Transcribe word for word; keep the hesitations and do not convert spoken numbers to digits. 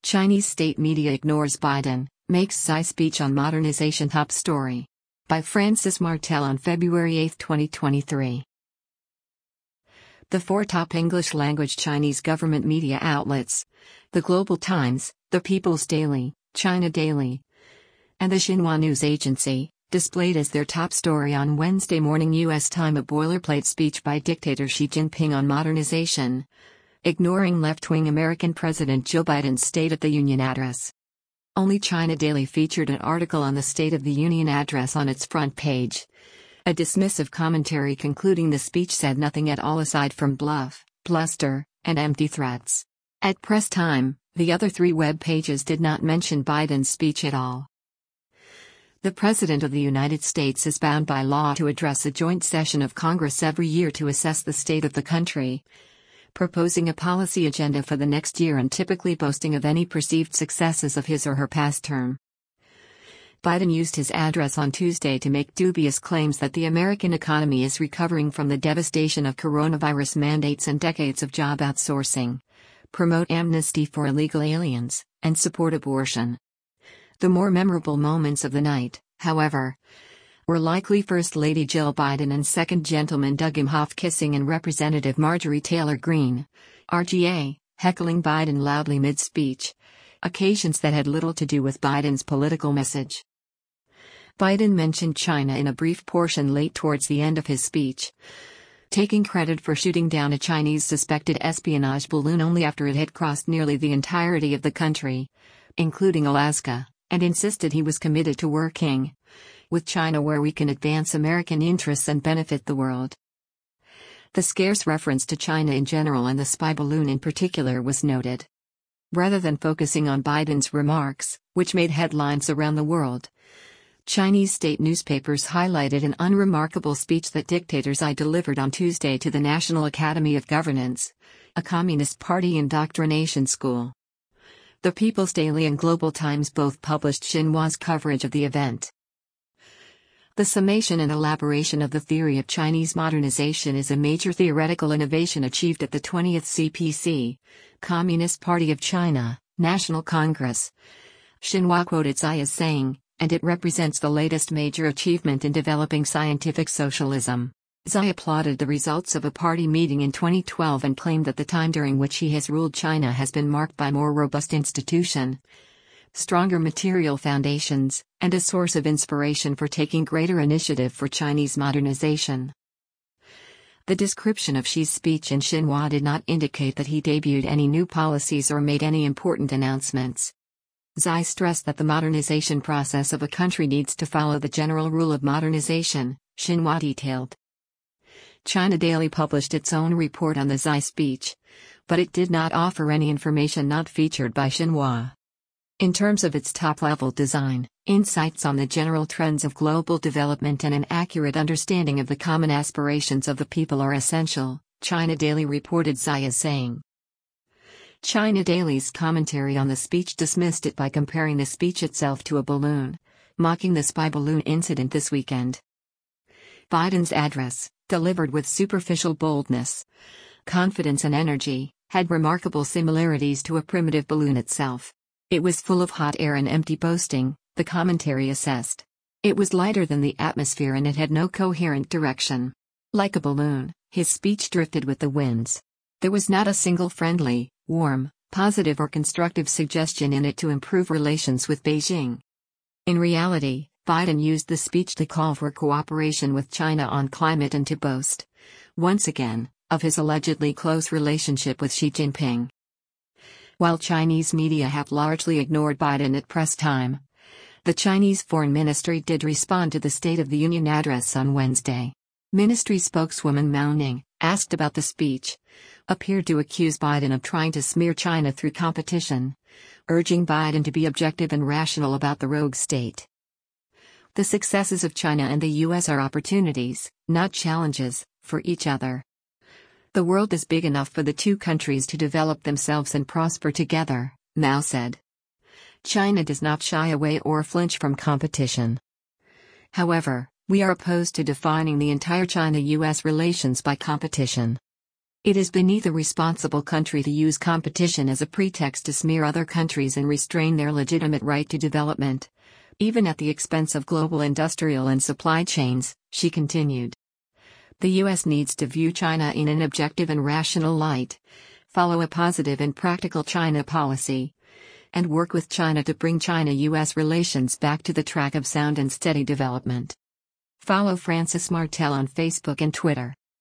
Chinese state media ignores Biden, makes Xi speech on modernization top story. By Francis Martel on February eighth, twenty twenty-three. The four top English-language Chinese government media outlets, the Global Times, the People's Daily, China Daily, and the Xinhua News Agency, displayed as their top story on Wednesday morning U S time a boilerplate speech by dictator Xi Jinping on modernization, ignoring left-wing American President Joe Biden's State of the Union address. Only China Daily featured an article on the State of the Union address on its front page. A dismissive commentary concluding the speech said nothing at all aside from bluff, bluster, and empty threats. At press time, the other three web pages did not mention Biden's speech at all. The President of the United States is bound by law to address a joint session of Congress every year to assess the state of the country, proposing a policy agenda for the next year and typically boasting of any perceived successes of his or her past term. Biden used his address on Tuesday to make dubious claims that the American economy is recovering from the devastation of coronavirus mandates and decades of job outsourcing, promote amnesty for illegal aliens, and support abortion. The more memorable moments of the night, however, were likely First Lady Jill Biden and Second Gentleman Doug Emhoff kissing and Representative Marjorie Taylor Greene, R G A, heckling Biden loudly mid-speech, occasions that had little to do with Biden's political message. Biden mentioned China in a brief portion late towards the end of his speech, taking credit for shooting down a Chinese suspected espionage balloon only after it had crossed nearly the entirety of the country, including Alaska, and insisted he was committed to working with China where we can advance American interests and benefit the world. The scarce reference to China in general and the spy balloon in particular was noted. Rather than focusing on Biden's remarks, which made headlines around the world, Chinese state newspapers highlighted an unremarkable speech that dictator Xi delivered on Tuesday to the National Academy of Governance, a Communist Party indoctrination school. The People's Daily and Global Times both published Xinhua's coverage of the event. The summation and elaboration of the theory of Chinese modernization is a major theoretical innovation achieved at the twentieth C P C, Communist Party of China, National Congress. Xinhua quoted Xi as saying, and it represents the latest major achievement in developing scientific socialism. Xi applauded the results of a party meeting in twenty twelve and claimed that the time during which he has ruled China has been marked by more robust institution, stronger material foundations, and a source of inspiration for taking greater initiative for Chinese modernization. The description of Xi's speech in Xinhua did not indicate that he debuted any new policies or made any important announcements. Xi stressed that the modernization process of a country needs to follow the general rule of modernization, Xinhua detailed. China Daily published its own report on the Xi speech, but it did not offer any information not featured by Xinhua. In terms of its top-level design, insights on the general trends of global development and an accurate understanding of the common aspirations of the people are essential, China Daily reported Xi as saying. China Daily's commentary on the speech dismissed it by comparing the speech itself to a balloon, mocking the spy balloon incident this weekend. Biden's address, delivered with superficial boldness, confidence and energy, had remarkable similarities to a primitive balloon itself. It was full of hot air and empty boasting, the commentary assessed. It was lighter than the atmosphere and it had no coherent direction. Like a balloon, his speech drifted with the winds. There was not a single friendly, warm, positive or constructive suggestion in it to improve relations with Beijing. In reality, Biden used the speech to call for cooperation with China on climate and to boast, once again, of his allegedly close relationship with Xi Jinping. While Chinese media have largely ignored Biden at press time, the Chinese Foreign Ministry did respond to the State of the Union address on Wednesday. Ministry spokeswoman Mao Ning, asked about the speech, appeared to accuse Biden of trying to smear China through competition, urging Biden to be objective and rational about the rogue state. The successes of China and the U S are opportunities, not challenges, for each other. The world is big enough for the two countries to develop themselves and prosper together, Mao said. China does not shy away or flinch from competition. However, we are opposed to defining the entire China U S relations by competition. It is beneath a responsible country to use competition as a pretext to smear other countries and restrain their legitimate right to development, even at the expense of global industrial and supply chains, she continued. The U S needs to view China in an objective and rational light, follow a positive and practical China policy, and work with China to bring China-U S relations back to the track of sound and steady development. Follow Frances Martel on Facebook and Twitter.